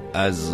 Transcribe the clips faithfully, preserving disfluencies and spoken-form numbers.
از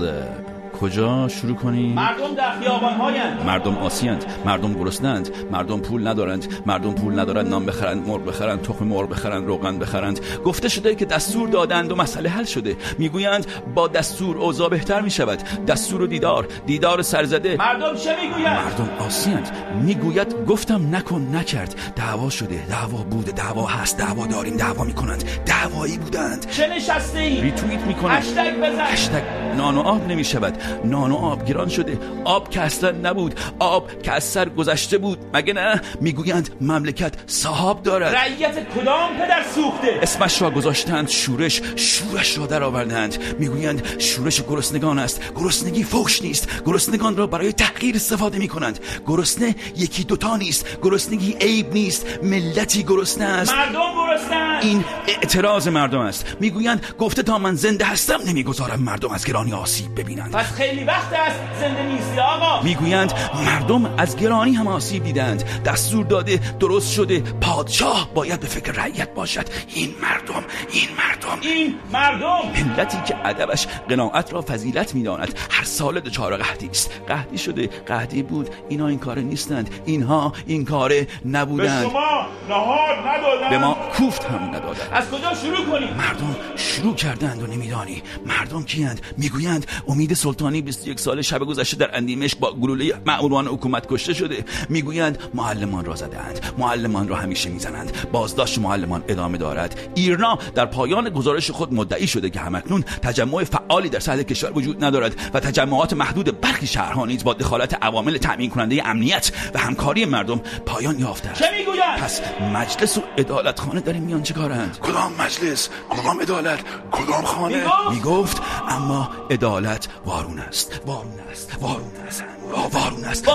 کجا شروع کنیم؟ مردم در خیابان‌هایند، مردم آسیند، مردم گرسنه‌اند، مردم پول ندارند، مردم پول ندارند نان بخرند، مرغ بخرند، تخم مرغ بخرند، روغن بخرند. گفته شده که دستور دادند و مسئله حل شده. میگویند با دستور اوضاع بهتر میشود. دستور و دیدار، دیدار سرزده. مردم چه میگویند؟ مردم آسیند. میگوید گفتم نکن نکرد. دعوا شده، دعوا بوده، دعوا هست، دعوا داریم، دعوا میکنند، دعوایی بودند. چه نشسته ای؟ ریتوییت میکنند. هشتگ بزن. هشتگ نان و آب نمیشود. نان و آب گران شده. آب که اصلا نبود، آب که از سر گذشته بود. مگه نه؟ میگویند مملکت صاحب دارد. رعیت کدام پدر سوخته؟ اسمش را گذاشتند شورش، شورش را در آوردند. میگویند شورش گرسنگان است. گرسنگی فحش نیست. گرسنگان را برای تحقیر استفاده میکنند. گرسنه یکی دوتا نیست. گرسنگی عیب نیست. ملتی گرسنه است. مردم گرسنه. این اعتراض مردم است. میگویند گفته تا من زنده هستم نمیگذارم مردم از گرانی آسیب ببینند. پس خیلی وقت است زنده نیستی آقا. میگویند مردم از گرانی هم آسیب دیدند. دستور داده، درست شده. پادشاه باید به فکر رعیت باشد. این مردم، این مردم، این مردم، ملتی که ادبش قناعت را فضیلت میداند هر سال دچار قحطی است. قحطی شده، قحطی بود. اینا این کاره نیستند. اینها این کاره نبودند. به شما نهار ندادند، به ما کوفت هم ندادند. از کجا شروع کنیم؟ مردم شروع کردند و نمیدانی. مردم کیند؟ میگویند امید سلطانی بیست و یک سال شب گذشته در اندیمشق با گلوله مأموران حکومت کشته شده. میگویند معلمان را زدند. معلمان را همیشه میزنند. بازداشت معلمان ادامه دارد. ایرنا در پایان گزارش خود مدعی شده که همکنون تجمع فعالی در سطح کشور وجود ندارد و تجمعات محدود برخی شهرها نیز با دخالت عوامل تأمین کننده امنیت و همکاری مردم پایان یافته است. چه میگویند؟ پس مجلس و عدالتخانه در این میان چیکارند؟ کدام مجلس؟ کدام عدالت؟ کدام خانه؟ میگفت اما عدالت وارون است. وارون است. وارون است. وارون است.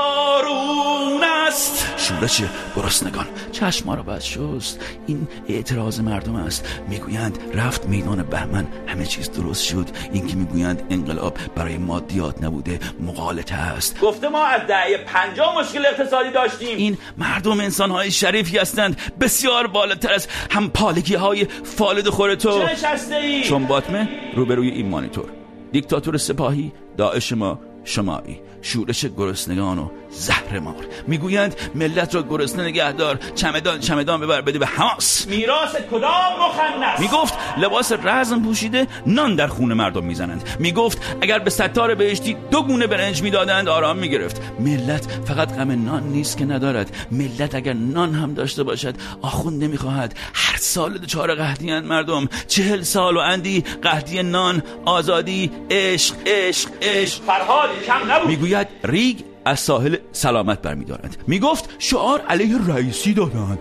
وارون است. شورش گرسنگان چشما را بد شست. این اعتراض مردم است. میگویند رفت میدان بهمن همه چیز درست شد. این که میگویند انقلاب برای مادیات نبوده، مغالطه است. گفته ما از دهه پنجاه مشکل اقتصادی داشتیم. این مردم انسان‌های شریفی هستند، بسیار بالاتر از هم پالگی‌های فالد خور تو. چه نشسته ای؟ چون باطمه روبروی این مانیتور. دیکتاتور سپاهی، داعش ما، شماعی، شورش گرسنگان و زهر مار. میگویند ملت را گرسنه نگهدار، چمدان چمدان ببر بده به حماس. میراث کدام مخنث؟ میگفت لباس رزم پوشیده نان در خون مردم میزنند. میگفت اگر به ستار بهشتی دو گونه برنج میدادند آرام میگرفت. ملت فقط غم نان نیست که ندارد. ملت اگر نان هم داشته باشد آخوند نمیخواهد. هر سال دچار قحطی اند مردم. چهل سال و اندی قحطی نان، آزادی، عشق، عشق، عشق. فرهاد کم نبود. میگوید ریگ از ساحل سلامت برمی‌دارند. میگفت شعار علیه رئیسی دادند.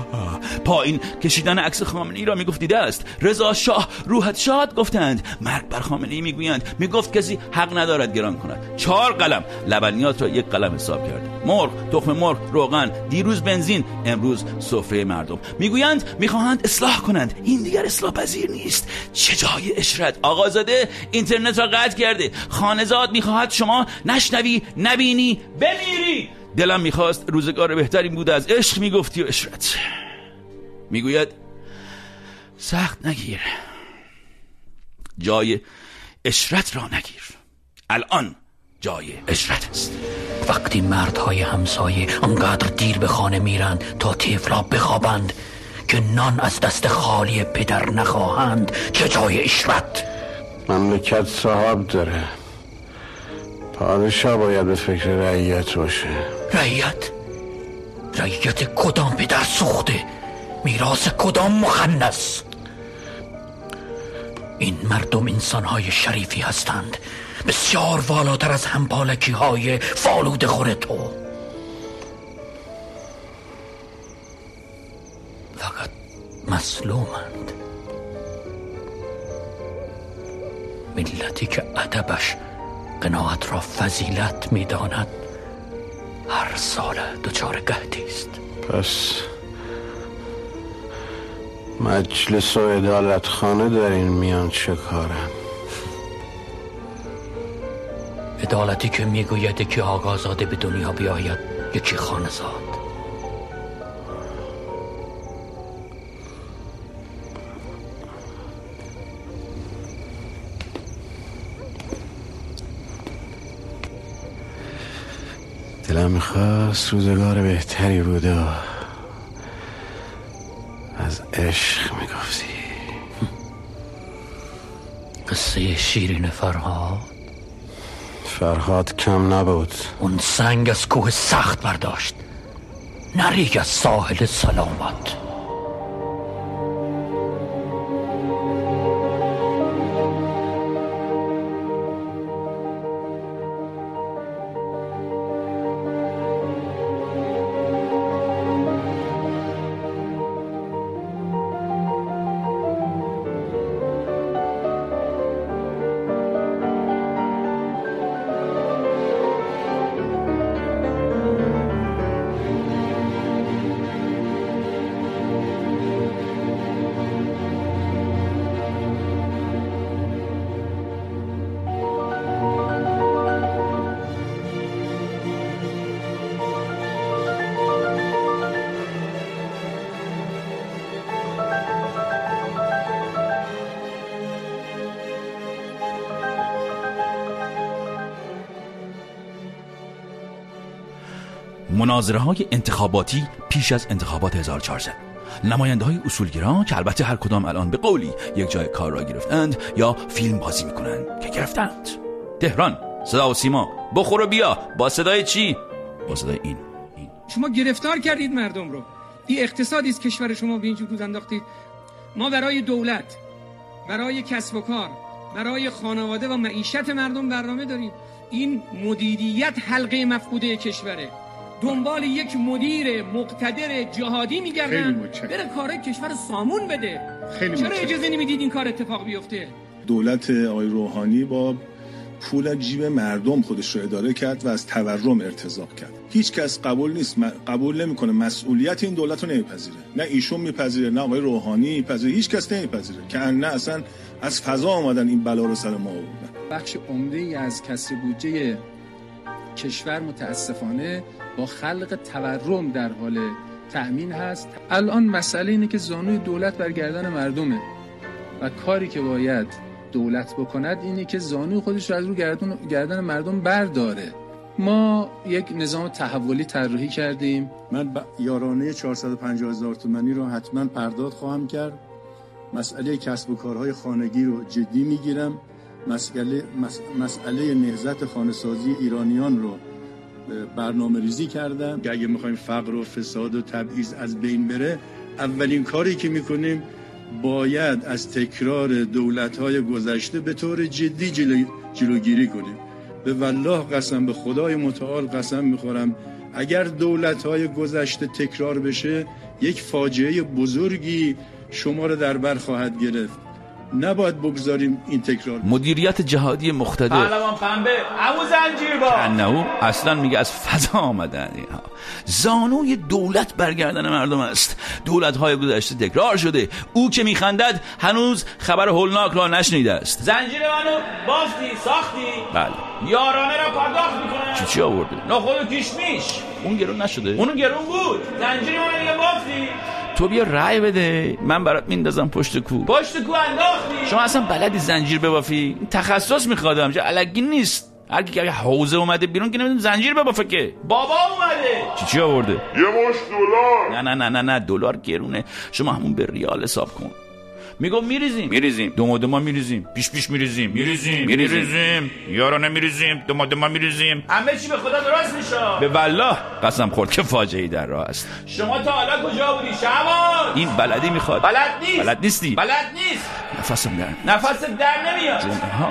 پایین کشیدن عکس خامنه‌ای را میگفت دیده است. رضا شاه روحت شاد گفتند. مرگ بر خامنه‌ای میگویند. میگفت کسی حق ندارد گران کند. چهار قلم لبنیات را یک قلم حساب کرد. مرغ، تخم مرغ، روغن، دیروز بنزین، امروز سفره مردم. میگویند میخواهند اصلاح کنند. این دیگر اصلاح پذیر نیست. چه جای اشرت. آقازاده اینترنت را قطع کرده. خانزاد میخواهد شما نشنوی، نبینی، بمیری. دلم میخواست روزگار بهتری بود از عشق میگفتی و اشرت. میگوید سخت نگیر، جای اشرت را نگیر. الان جای اشرت است. وقتی مردهای همسایه انقدر دیر به خانه میرند تا طفلا بخوابند که نان از دست خالی پدر نخواهند، چه جای اشرت؟ مملکت صاحب داره. پادشاه باید به فکر رعیت باشه. رعیت؟ رعیت کدام پدر سوخته؟ میراث کدام مخنث؟ این مردم انسانهای شریفی هستند، بسیار والاتر از همپالکی های فالود خور تو. فقط مظلومند. ملتی که ادبش قناعت را فضیلت می‌داند هر سال دچار قحطی است. پس مجلس و عدالتخانه در این میان چه کارن؟ عدالتی که میگوید که آقازاده به دنیا بیاید یکی خانزاد. دلم میخواست روزگار بهتری بوده و از عشق میگفتی. قصه شیرین فرهاد. فرهاد کم نبود. اون سنگ از کوه سخت برداشت، نریگ از ساحل سلامت. مناظره های انتخاباتی پیش از انتخابات هزار و چهارصد. نماینده های اصولگرا که البته هر کدام الان به قولی یک جای کار را گرفتند یا فیلم بازی میکنند که گرفتند. تهران، صدا و سیما، بخور و بیا. با صدای چی؟ با صدای این. این شما گرفتار کردید مردم رو. این اقتصادی است کشور شما به اینجور دود انداختید. ما برای دولت، برای کسب و کار، برای خانواده و معیشت مردم برنامه داریم. این مدیریت حلقه مفقوده کشوره. دنبال یک مدیر مقتدر جهادی میگردن بره کارهای کشور سامون بده. خیلی چرا اجازه نمیدید این کار اتفاق بیفته؟ دولت آقای روحانی با پول جیب مردم خودش رو اداره کرد و از تورم ارتزاق کرد. هیچ کس قبول نیست، قبول نمیکنه، مسئولیت این دولت رو نمیپذیره. نه ایشون میپذیره، نه آقای روحانی میپذیره، هیچ کس نمیپذیره که نه اصلا از فضا آمدن این بلا رو سر ما آوردن. بخش عمده‌ای از کسر بودجه کشور متاسفانه با خلق تورم در حال تأمین هست. الان مسئله اینه که زانوی دولت بر گردن مردمه و کاری که باید دولت بکند اینه که زانوی خودش رو از رو گردن, گردن مردم برداره. ما یک نظام تحولی طراحی کردیم. من یارانه چهارصد و پنجاه هزار تومانی رو حتما پرداخت خواهم کرد. مسئله کسب و کارهای خانگی رو جدی میگیرم. مسئله مس... مسئله نهضت خانه‌سازی ایرانیان رو برنامه ریزی کردم که اگه میخوایم فقر و فساد و تبعیض از بین بره، اولین کاری که میکنیم باید از تکرار دولت‌های گذشته به طور جدی جلو... جلوگیری کنیم. به والله قسم، به خدای متعال قسم میخورم، اگر دولت‌های گذشته تکرار بشه یک فاجعه بزرگی شما رو در بر خواهد گرفت. نباید بگذاریم این تکرار. مدیریت جهادی مقتدر. پهلوان پنبه، عمو زنجیر با انهو اصلا میگه از فضا آمدن اینها. زانوی دولت برگردن مردم است. دولت‌های گذشته تکرار شده. او که میخندد هنوز خبر هولناک را نشنیده است. زنجیر منو بافتی، ساختی؟ بله. یارانه را پرداخت میکنه. چی چی آورده؟ نخود و کشمیش. اون گرون نشده؟ اونو گرون بود. زنجیر منو دیگه بافتی. تو بیا رای بده، من برات میندازم پشت کو. پشت کو انداختی؟ شما اصلا بلدی زنجیر ببافی؟ تخصص میخوادم، چه الگی نیست. هر کی که حوزه اومده بیرون که نمیدونه زنجیر ببافه که. بابا اومده. چی چی آورده؟ یه مش دلار. نه نه نه نه نه دلار گرونه. شما همون به ریال حساب کن. میگم میریزیم میریزیم دو دما میریزیم پیش پیش میریزیم میریزیم میریزیم یارانه میریزیم دو دما میریزیم. همه چی به خدا درست میشه. به والله قسم خورد که فاجعه‌ای در راه است. شما تا حالا کجا بودی شعبان؟ این بلدی میخواد. بلد نیست. بلد نیستی. بلد نیست. نفسم در نفست در نمیاد. ها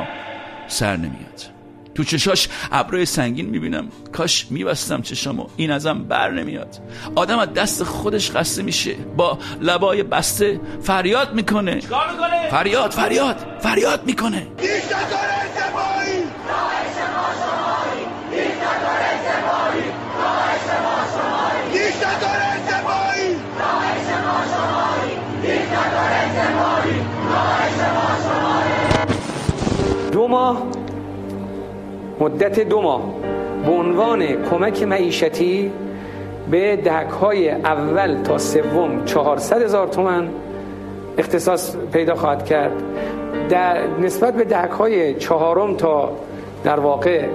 سر نمیاد. تو چشاش ابروی سنگین میبینم. کاش میبستم چشامو، این ازم بر نمیاد. آدم از دست خودش خسته میشه، با لبای بسته فریاد میکنه. چیکار میکنه؟ فریاد فریاد فریاد میکنه. دیکتاتور انتفاعی، راهش ما شمایی، دیکتاتور انتفاعی، راهش ما شمایی، دیکتاتور انتفاعی، راهش ما شمایی، دیکتاتور انتفاعی، راهش ما شمایی. دو ماه مدت دو ماه به عنوان کمک معیشتی به دهک‌های اول تا سوم چهارصد هزار تومان اختصاص پیدا خواهد کرد. در نسبت به دهک‌های چهارم تا در واقع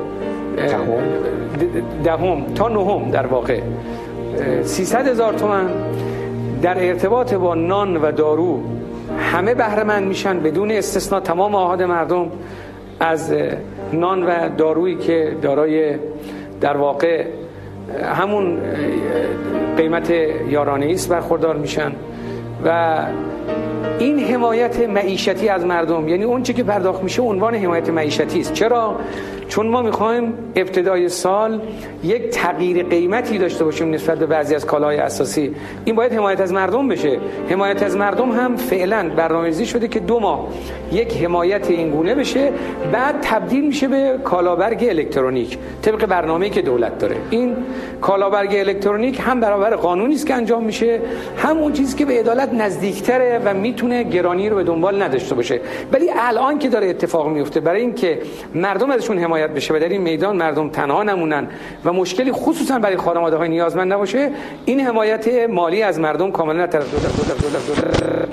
دهم تا نهم در واقع سیصد هزار تومان در ارتباط با نان و دارو همه بهره مند میشن بدون استثنا. تمام آحاد مردم از نان و دارویی که دارای در واقع همون قیمت یارانه است برخوردار میشن و این حمایت معیشتی از مردم، یعنی اون چه که پرداخت میشه عنوان حمایت معیشتی است. چرا؟ چون ما میخوایم ابتدای سال یک تغییر قیمتی داشته باشیم نسبت به بعضی از کالاهای اساسی. این باید حمایت از مردم بشه. حمایت از مردم هم فعلا برنامه‌ریزی شده که دو ماه یک حمایت این گونه بشه، بعد تبدیل میشه به کالابرگ الکترونیک طبق برنامه‌ای که دولت داره. این کالابرگ الکترونیک هم برابر قانونی است که انجام میشه، هم اون چیزی که به عدالت نزدیکتره و میتونه گرانی رو به دنبال نداشته باشه. ولی الان که داره اتفاق میفته برای اینکه مردم ازشون حمایت بشه و در این میدان مردم تنها نمونن و مشکلی خصوصا برای خانواده‌های نیازمند نباشه، این حمایت مالی از مردم کاملا طرف دولت دولت دولت دولت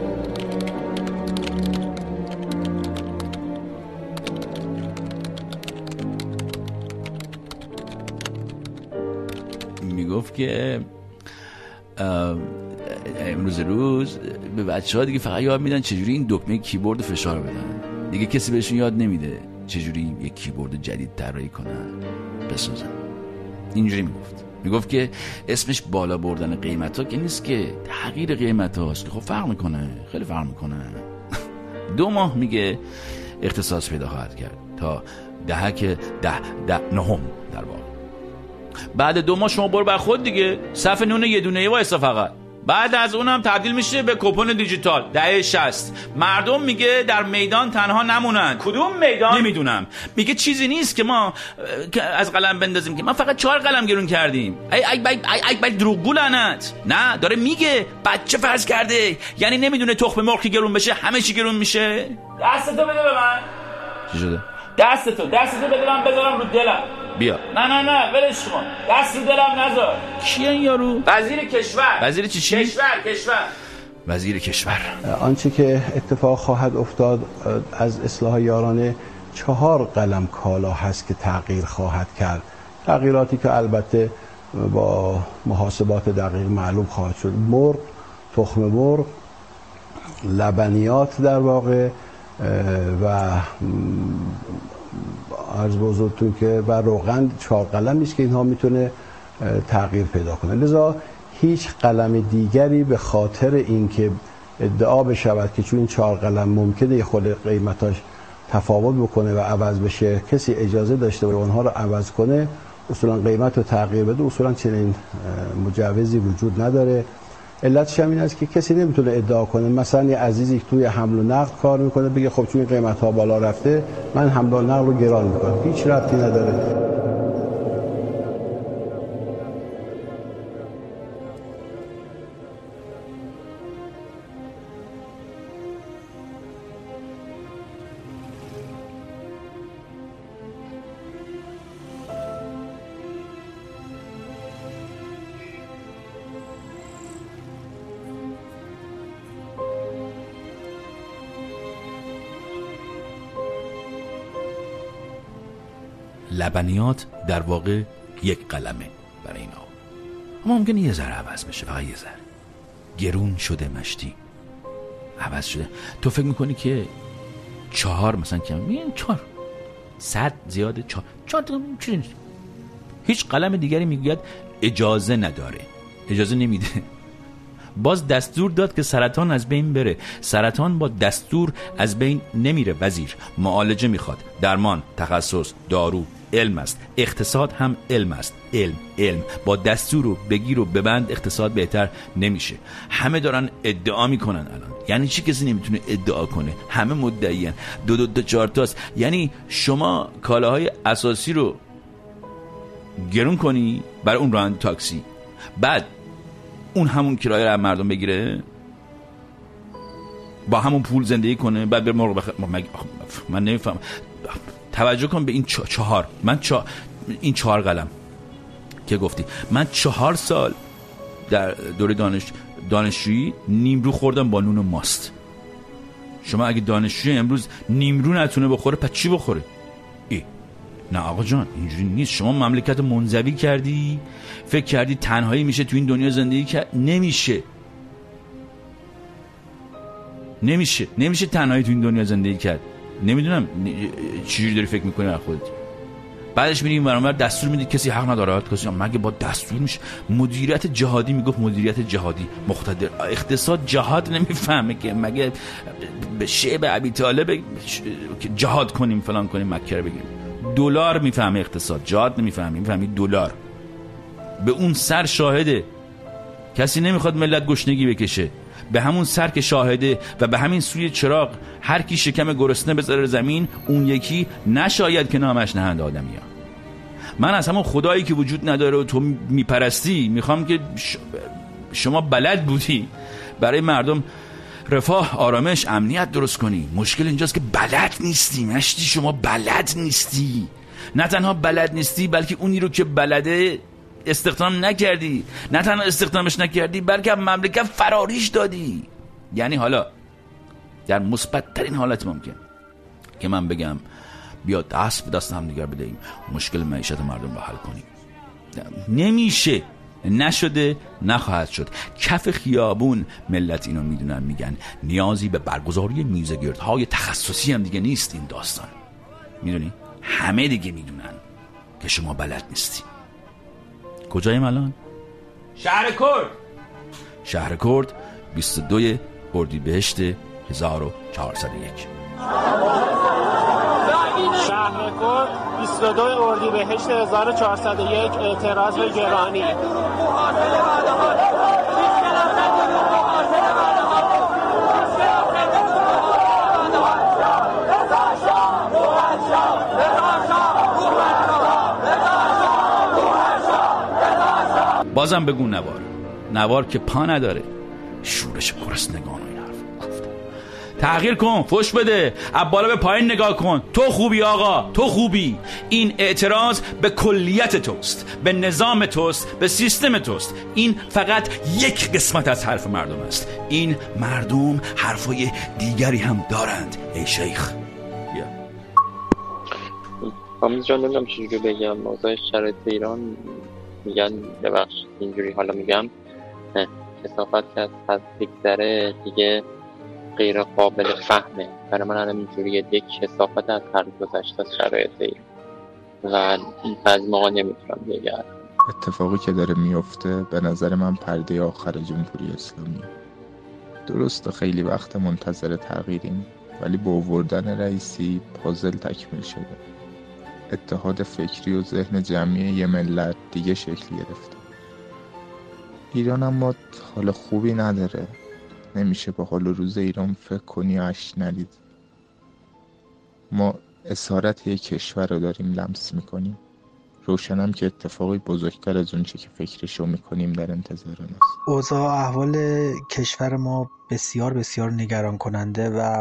میگفت که امروز روز به بچه‌ها دیگه فقط یاد میدن چجوری این دکمه کیبورد فشار بدن، دیگه کسی بهشون یاد نمیده چجوری یک کیبورد جدید طراحی کنن بسازن. اینجوری میگفت میگفت که اسمش بالا بردن قیمت ها که نیست، که تغییر قیمت هاست که خب فرق میکنه، خیلی فرق میکنه. دو ماه میگه اختصاص پیدا خواهد کرد تا دهک ده ده نهم در واقع. بعد دو ماه شما برو بر خود دیگه، صف نون یه دونه ای وایسا فقط. بعد از اونم تبدیل میشه به کوپن دیجیتال دهه شصت. مردم میگه در میدان تنها نمونن. کدوم میدان؟ نمیدونم. میگه چیزی نیست که ما از قلم بندازیم که ما فقط چهار قلم گرون کردیم. ای ای ای ای ای دروغگو لعنت. نه داره میگه بچه فرض کرده، یعنی نمیدونه تخم مرغ که گرون بشه همه چی گرون میشه. دستتو بده به من. چی شده؟ دستتو دستتو بده من بذارم رو دلم. بیا. نه نه نه ولش کن، دست رو دلم نذار. کیه این یارو؟ وزیر کشور. وزیر چی چی؟ کشور کشور. وزیر کشور. آنچه که اتفاق خواهد افتاد از اصلاح یارانه چهار قلم کالا هست که تغییر خواهد کرد. تغییراتی که البته با محاسبات دقیق معلوم خواهد شد. مرغ، تخم مرغ، لبنیات در واقع و عرض بزرگتون که و روغن چهار قلم نیست که اینها میتونه تغییر پیدا کنه. لذا هیچ قلم دیگری به خاطر اینکه ادعا بشود که چون این چهار قلم ممکنه خود قیمتاش تفاوت بکنه و عوض بشه، کسی اجازه داشته باشه اونها رو عوض کنه، اصولا قیمت رو تغییر بده، اصولا چنین مجوزی وجود نداره. علتش هم این است که کسی نمیتونه ادعا کنه مثلا یه عزیزی توی حمل و نقل کار میکنه بگه خب چون قیمت ها بالا رفته من حمل و نقل رو گران میکنم. هیچ ربطی نداره. لبنیات در واقع یک قلمه برای اینا، اما ممکنه یه ذره عوض بشه، فقط یه ذره. گرون شده مشتی عوض شده. تو فکر میکنی که چهار مثلا کم میگن چهار صد زیاده، چهار چهار چیزی نیست. هیچ قلم دیگری میگوید اجازه نداره، اجازه نمیده. باز دستور داد که سرطان از بین بره. سرطان با دستور از بین نمیره وزیر. معالجه میخواد، درمان، تخصص، دارو، علم است. اقتصاد هم علم است. علم علم با دستور رو بگیر و ببند اقتصاد بهتر نمیشه. همه دارن ادعا میکنن الان. یعنی چی کسی نمیتونه ادعا کنه؟ همه مدعیان. دو دو دو چهار تاست. یعنی شما کالاهای اساسی رو گرون کنی برای اون راننده تاکسی، بعد اون همون کرایه رو مردم بگیره، با همون پول زندگی کنه، بعد بره مرغ بخ... من نمیفهم. توجه کن به این چهار من چه... این چهار قلم که گفتی. من چهار سال در دوره دانش دانشجویی نیمرو خوردم با نون و ماست. شما اگه دانشجوی امروز نیمرو نتونه بخوره پس چی بخوره؟ ای نه آقا جان اینجوری نیست. شما مملکت منزوی کردی، فکر کردی تنهایی میشه تو این دنیا زندگی کرد. نمیشه نمیشه نمیشه تنهایی تو این دنیا زندگی کرد. نمیدونم چجوری داری فکر میکنی از خودت. بعدش میریم برامر دستور میدی کسی حق نداره کسی مگه با دستور میشه. مدیریت جهادی میگفت مدیریت جهادی مقتدر. اقتصاد جهاد نمیفهمه که مگه به شعب ابی طالب جهاد کنیم فلان کنیم مکه رو بگیریم. دلار میفهمه اقتصاد، جهاد نمیفهمه. میفهمی دلار به اون سر شاهده. کسی نمیخواد ملت گشنگی بکشه، به همون سر که شاهده و به همین سوی چراغ هر کی شکم گرسنه بذاره زمین اون یکی نشاید که نامش نهند آدمیه. من از همون خدایی که وجود نداره و تو میپرستی میخوام که شما بلد بودی برای مردم رفاه، آرامش، امنیت درست کنی. مشکل اینجاست که بلد نیستی. مشتی شما بلد نیستی. نه تنها بلد نیستی بلکه اونی رو که بلده استخدام نکردی. نه تنها استخدامش نکردی بلکه مملکت فراریش دادی. یعنی حالا در مثبت ترین حالت ممکن که من بگم بیا دست به دست هم دیگر بدهیم مشکل معیشت مردم رو حل کنیم. نمیشه، نشده، نخواهد شد. کف خیابون ملت اینو میدونن، میگن نیازی به برگزاری میزگردهای تخصصی هم دیگه نیست. این داستان میدونی همه دیگه میدونن که شما بلد نیستی. کجاییم الان؟ شهر کرد. شهر کرد بیست و دو اردیبهشت هزار و چهارصد و یک. شهر کرد بیست و دو اردیبهشت هزار و چهارصد و یک. اعتراض به گرانی. بازم بگو نوار. نوار که پا نداره، شورش گرسنگان و این حرف گفت. تغییر کن، فوش بده، از بالا به پایین نگاه کن. تو خوبی آقا، تو خوبی. این اعتراض به کلیت توست، به نظام توست، به سیستم توست. این فقط یک قسمت از حرف مردم است. این مردم حرفای دیگری هم دارند. ای شیخ بیا. آمیز جان نمیدونم چجوری بگم. موضوع شرایط ایران میگن ببخش اینجوری حالا میگم کثافت که از حد بگذره دیگه غیر قابل فهمه. برای من الان اینجوریه یک کثافت از حد گذشته از شرایط ایران و از موقع نمیتونم بگم. اتفاقی که داره میفته به نظر من پرده آخر جمهوری اسلامی. درسته خیلی وقت منتظر تغییریم ولی با آوردن رئیسی پازل تکمیل شده. اتحاد فکری و ذهن جمعی یه ملت دیگه شکل گرفته. ایران اما حال خوبی نداره. نمیشه به حال روز ایران فکر کنی و اش نرید. ما اسارت یک کشور رو داریم لمس میکنیم. روشنم که اتفاقی بزرگتر از اون چه که فکرشو میکنیم در انتظار ماست. اوضاع احوال کشور ما بسیار بسیار نگران کننده و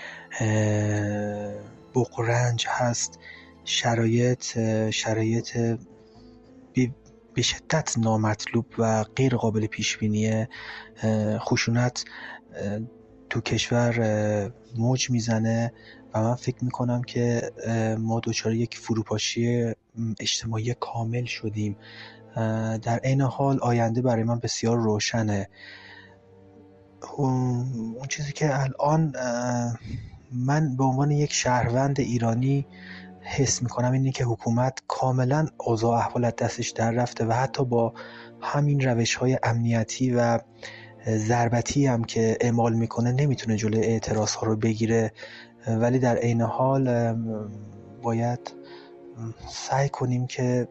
بغرنج هست. شرایط شرایط به شدت نامطلوب و غیر قابل پیش بینی. خشونت تو کشور موج میزنه و من فکر میکنم که ما دچار یک فروپاشی اجتماعی کامل شدیم. در عین حال آینده برای من بسیار روشنه. اون چیزی که الان من به عنوان یک شهروند ایرانی حس میکنم اینه که حکومت کاملا اوضاع احوال از دستش در رفته و حتی با همین روش‌های امنیتی و ضربتی هم که اعمال میکنه نمیتونه جلوی اعتراض ها رو بگیره. ولی در عین حال باید سعی کنیم که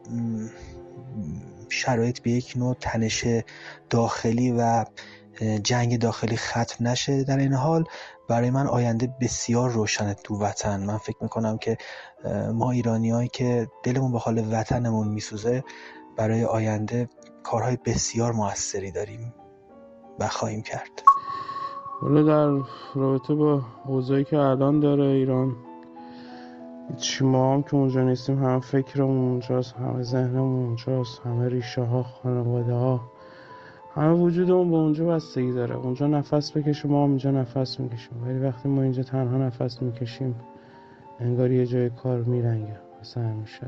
شرایط به یک نوع تنش داخلی و جنگ داخلی ختم نشه. در این حال برای من آینده بسیار روشنه تو وطن. من فکر میکنم که ما ایرانیایی که دلمون به حال وطنمون میسوزه برای آینده کارهای بسیار موثری داریم و خواهیم کرد. حالا در رابطه با اوضاعی که الان داره ایران، چی ما هم که اونجا نیستیم همه فکرمون اونجاست، همه ذهنمون اونجاست، همه ریشه ها، خانواده ها، همه وجودمون به اونجا بستگی داره. اونجا نفس بکشه، ما هم اینجا نفس میکشیم. ولی وقتی ما اینجا تنها نفس میکشیم انگار یه جای کار میرنگه. مثل همیشه.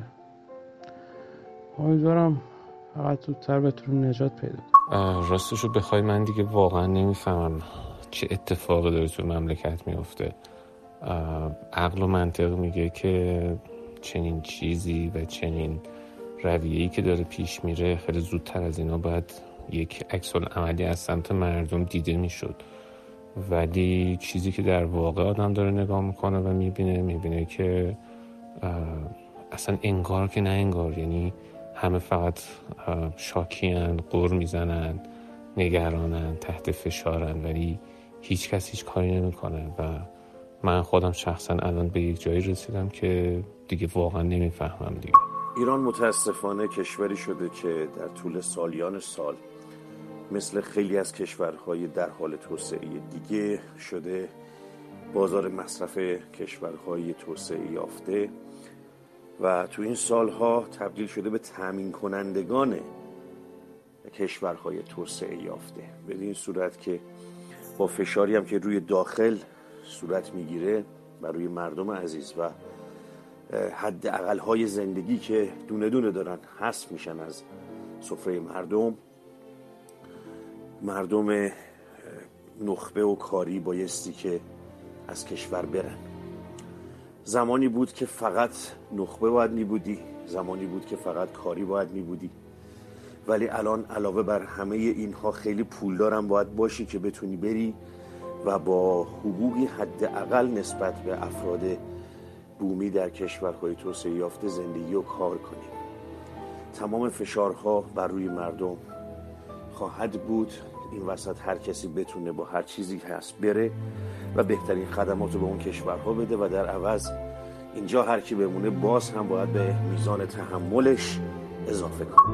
امیدوارم فقط زودتر بتونیم نجات پیدا کنیم. راستشو بخوای من دیگه واقعا نمیفهمم چه اتفاقی داره تو مملکت میفته. عقل و منطق میگه که چنین چیزی و چنین رویه‌ای که داره پیش میره خیلی زودتر از اینا باید یک عکس العملی از سمت مردم دیده میشد، ولی چیزی که در واقع آدم داره نگاه میکنه و میبینه میبینه که اصلا انگار که نه انگار، یعنی همه فقط شاکیان، غر میزنن، نگرانن، تحت فشارن، ولی هیچ کس هیچ کاری نمیکنه. و من خودم شخصا الان به یک جایی رسیدم که دیگه واقعا نمیفهمم دیگه. ایران متاسفانه کشوری شده که در طول سالیان سال مثل خیلی از کشورهای در حال توسعه دیگه شده بازار مصرف کشورهای توسعه یافته و تو این سالها تبدیل شده به تامین کنندگان کشورهای توسعه یافته، به این صورت که با فشاری هم که روی داخل صورت میگیره و روی مردم عزیز و حد اقل‌های زندگی که دونه دونه دارن حذف میشن از سفره مردم، مردم نخبه و کاری بایستی که از کشور برن. زمانی بود که فقط نخبه باید میبودی، زمانی بود که فقط کاری باید میبودی، ولی الان علاوه بر همه اینها خیلی پولدارم باید باشی که بتونی بری و با حقوقی حداقل نسبت به افراد بومی در کشورهای توسعه یافته زندگی و کار کنی. تمام فشارها بر روی مردم خواهد بود. این وسط هر کسی بتونه با هر چیزی که هست بره و بهترین خدمات رو به اون کشورها بده و در عوض اینجا هر کی بمونه باز هم باید به میزان تحملش اضافه کنه.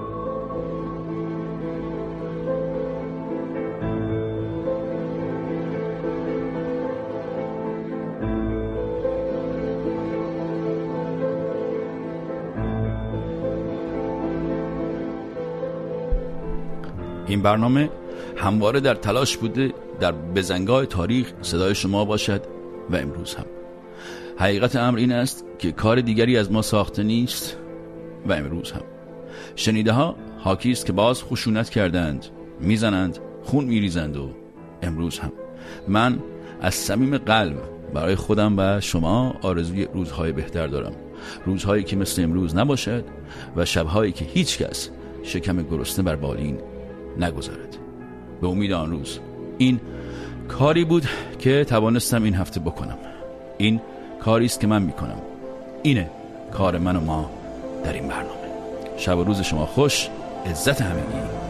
این برنامه همواره در تلاش بوده در بزنگاه تاریخ صدای شما باشد و امروز هم. حقیقت امر این است که کار دیگری از ما ساخته نیست و امروز هم. شنیده ها حاکی است که باز خشونت کردند، میزنند، خون میریزند و امروز هم. من از صمیم قلب برای خودم و شما آرزوی روزهای بهتر دارم، روزهایی که مثل امروز نباشد و شبهایی که هیچ کس شکم گرسنه بر بالین نگذارد. به امید آن روز. این کاری بود که توانستم این هفته بکنم. این کاری است که من میکنم. اینه کار من و ما در این برنامه. شب و روز شما خوش. عزت همگی.